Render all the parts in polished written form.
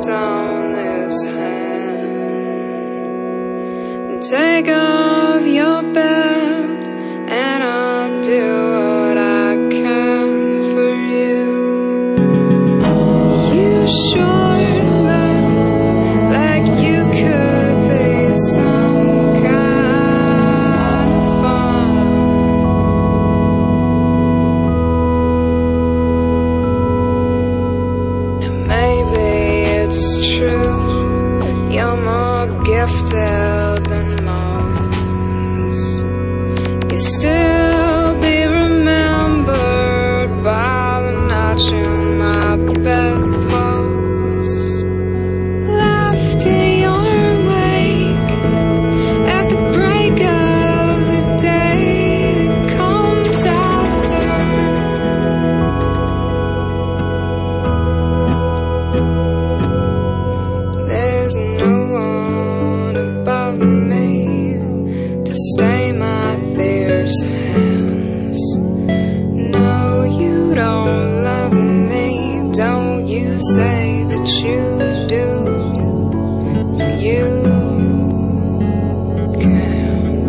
write on this hand. Take off your belt and I'll do what I can for you. You sure look like you could be some kind of fun. And maybe it's true, you're more gifted than most. You still be remembered by the notch in my bedpost. Left in your wake at the break of the day that comes after. There's no one above me to stay my fierce hands. No, you don't love me, don't you say that you do, so you can't.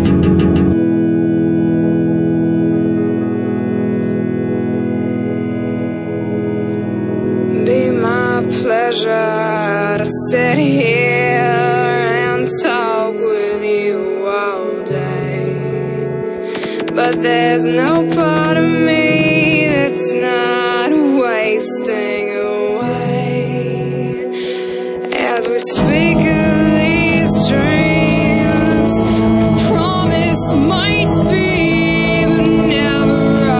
Be my pleasure to sit here and talk with you all day, but there's no part of me that's not wasting away as we speak of these dreams. Promise might be, but never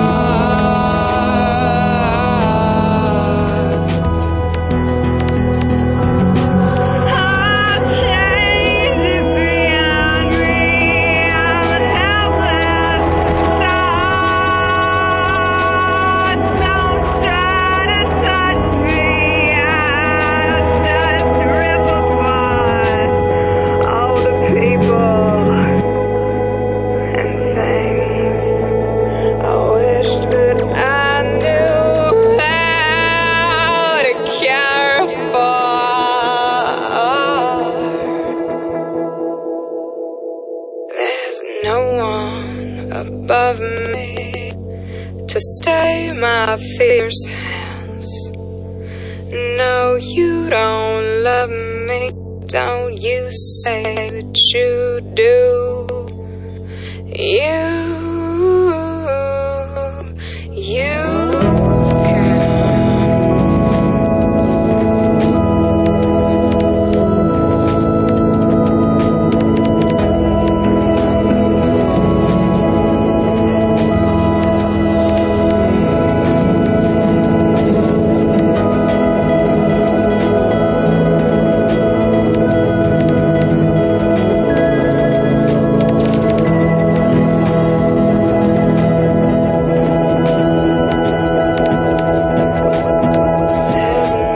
no one above me to stay my fierce hands. No, you don't love me, don't you say that you do. You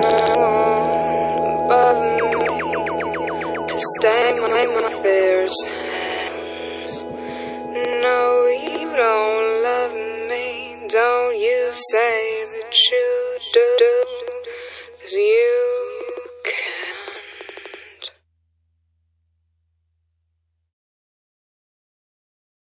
stay my fears.